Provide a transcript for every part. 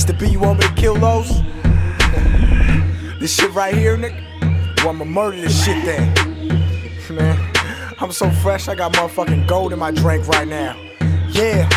Mr. B, you want me to kill those? This shit right here, nigga. Well, I'ma murder this shit then. Man, I'm so fresh, I got motherfucking gold in my drink right now. Yeah,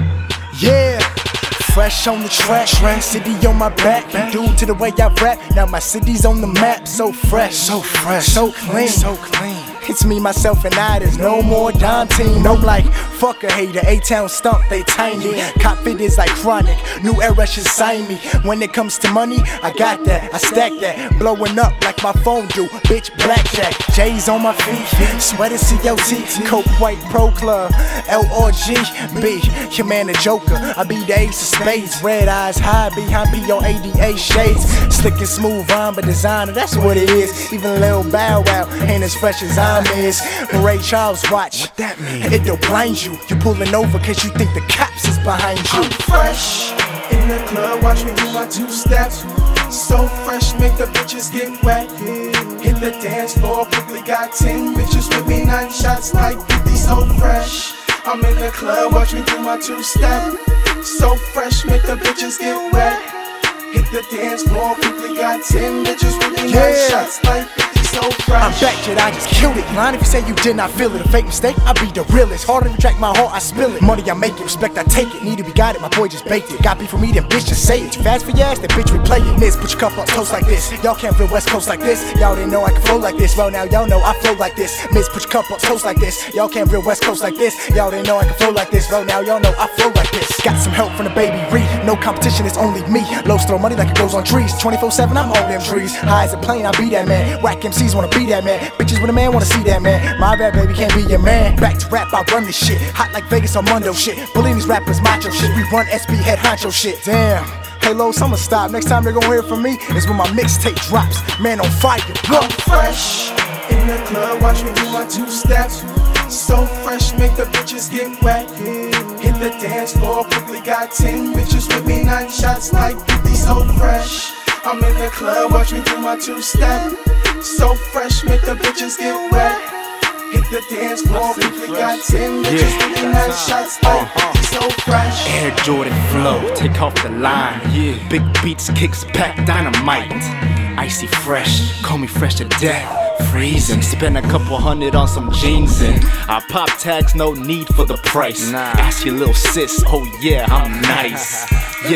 yeah. Fresh on the track, city on my back. Due to the way I rap, now my city's on the map. So fresh, so clean, so clean. It's me, myself, and I, there's no more dime team. No like, fuck a hater, A-Town stump, they tiny. Cop fit is like chronic, new era should sign me. When it comes to money, I got that, I stack that. Blowing up like my phone do, bitch blackjack. J's on my feet, sweater CLT, Coke White Pro Club, L-R-G, B, your man the Joker. I be the ace of spades, red eyes high behind P-O-A-D-A shades. Slick and smooth rhyme, but designer, that's what it is. Even Lil Bow Wow ain't as fresh as I'm is. Ray Charles watch, what that mean? It don't blind you. You pulling over cause you think the cops is behind you. I'm fresh in the club, watch me do my two steps. So fresh, make the bitches get wet. Hit the dance floor, quickly got 10 bitches with me, 9 shots like 50. So fresh, I'm in the club, watch me do my two step. So fresh, make the bitches get wet. Hit the dance floor, quickly got 10 bitches with me, 9 shots like 50. So I'm back, shit, I just killed it. Lying if you say you did not feel it. A fake mistake, I be the realest. Harder to track my heart, I spill it. Money, I make it. Respect, I take it. Need to be guided, my boy just baked it. Got beef for me, then bitch just say it. Too fast for your ass, that bitch replay it. Miss, put your cup up, toast like this. Y'all can't feel West Coast like this. Y'all didn't know I could flow like this. Well, now y'all know I flow like this. Miss, put your cup up, toast like this. Y'all can't feel West Coast like this. Y'all didn't know I could flow like this. Well, now y'all know I flow like this. Got some help from the baby Reed. No competition, it's only me. Lows throw money like it grows on trees. 24/7, I'm on them trees. High as a plane, I be that man. Whack MCs wanna be that man. Bitches with a man wanna see that man. My bad baby can't be your man. Back to rap, I run this shit. Hot like Vegas on Mundo shit. Bullying these rappers macho shit. We run SB head honcho shit. Damn. Hey Los, I'ma stop. Next time they're gonna hear from me is when my mixtape drops. Man on fire. I'm fresh in the club, watch me do my two steps. So fresh, make the bitches get wet. Hit the dance floor, quickly got 10 bitches with me, 9 shots like 50. So fresh, I'm in the club, watch me do my two step. So fresh, make the bitches get wet. Hit the dance floor, quickly got 10 bitches with me, 9 shots like 50. So fresh. Air Jordan flow, take off the line. Big beats, kicks, pack dynamite. Icy fresh, call me fresh to death. Freezing, spend a couple hundred on some jeans and I pop tags, no need for the price. Ask your little sis, oh yeah, I'm nice.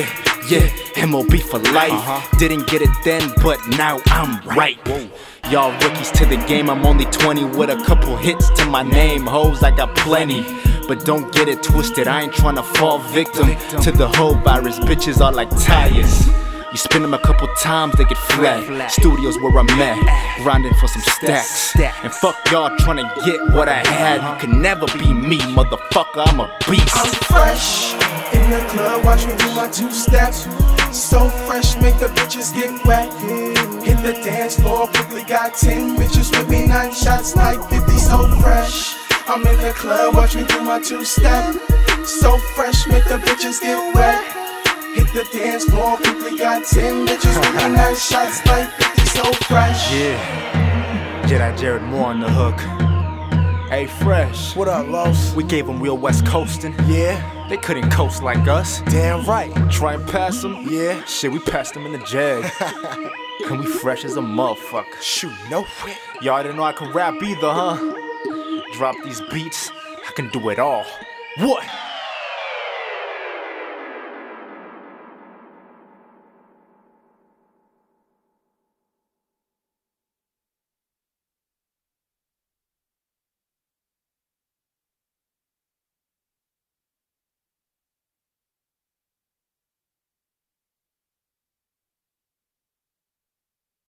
Yeah, MOB for life. Didn't get it then, but now I'm right. Y'all rookies to the game, I'm only 20 with a couple hits to my name. Hoes, I got plenty, but don't get it twisted. I ain't tryna fall victim to the whole virus. Bitches are like tires. You spin them a couple times, they get flat. Studios where I'm at, grinding for some stacks. And fuck y'all tryna get what I had. You can never be me, motherfucker, I'm a beast. I'm fresh in the club, watch me do my two steps. So fresh, make the bitches get wet. Hit the dance floor, quickly got 10 bitches with me, 9 shots like 50. So fresh, I'm in the club, watch me do my two step. So fresh, make the bitches get wet. Hit the dance floor, quickly got 10 bitches with me, 9 shots like 50. So fresh. Yeah, Jedi Jared Moore on the hook. Hey Fresh, What up, Los? we gave them real West Coastin'. Yeah, They couldn't coast like us. damn right. Try and pass them? Yeah. Shit, we passed them in the jag. And we fresh as a motherfucker. Shoot, no way. Y'all didn't know I could rap either, huh? Drop these beats, I can do it all. What?